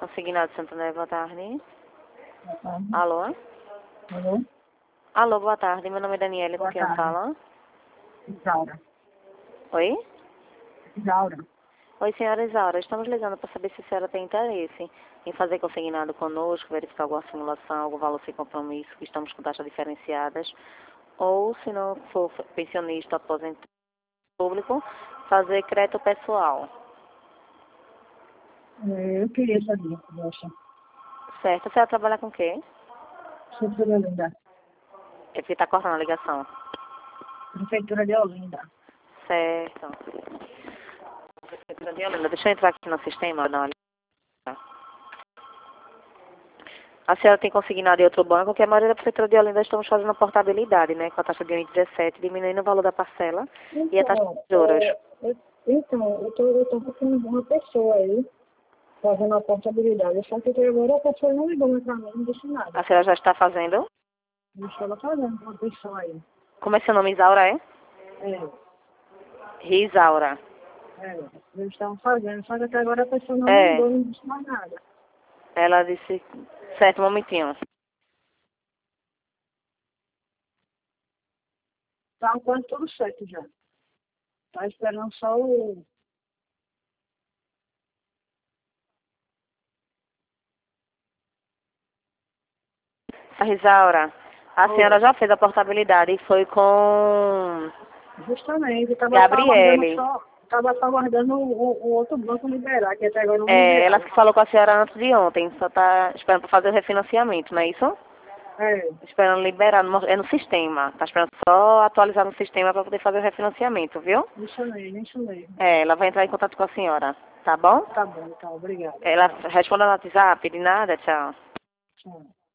Consignado Santander, boa tarde. Boa tarde. Alô? Alô? Alô, boa tarde. Meu nome é Daniela, com Boa quem eu tarde. falo? Isaura. Oi? Isaura. Oi, senhora Isaura. Estamos ligando para saber se a senhora tem interesse em fazer consignado conosco, verificar alguma simulação, algum valor sem compromisso, que estamos com taxas diferenciadas, ou, se não for pensionista, aposentado público, fazer crédito pessoal. Eu queria saber, poxa. Certo. A senhora trabalha com o quê? Prefeitura de Olinda. É porque está cortando a ligação. Prefeitura de Olinda. Certo. Prefeitura de Olinda. Deixa eu entrar aqui no sistema, dar uma olhada. A senhora tem consignado em outro banco, que a maioria da Prefeitura de Olinda estamos fazendo a portabilidade, né? Com a taxa de 1,17, diminuindo o valor da parcela e a taxa de juros. Eu tô procurando uma pessoa aí, fazendo a portabilidade. Só que até agora a pessoa não ligou mais pra mim, não disse nada. A senhora já está fazendo? Eu estava fazendo com uma pessoa aí. Como é seu nome, Isaura, é? Risaura. Eu estava fazendo, só que até agora a pessoa não É. ligou, não disse mais nada. Ela disse... Certo, um momentinho. Tá quase tudo certo já. Tá esperando só o... A Risaura, a Oi. senhora já fez a portabilidade e foi com Justamente, Gabriele. estava só aguardando o outro banco liberar, que até agora não É, ela liberaram. que falou com a senhora antes de ontem, só está esperando para fazer o refinanciamento, não é isso? Esperando liberar, é no sistema. Tá esperando só atualizar no sistema para poder fazer o refinanciamento, viu? Isso mesmo. É, ela vai entrar em contato com a senhora, tá bom? Tá bom, tá, obrigado. Ela responde no WhatsApp, de nada, tchau. Tchau.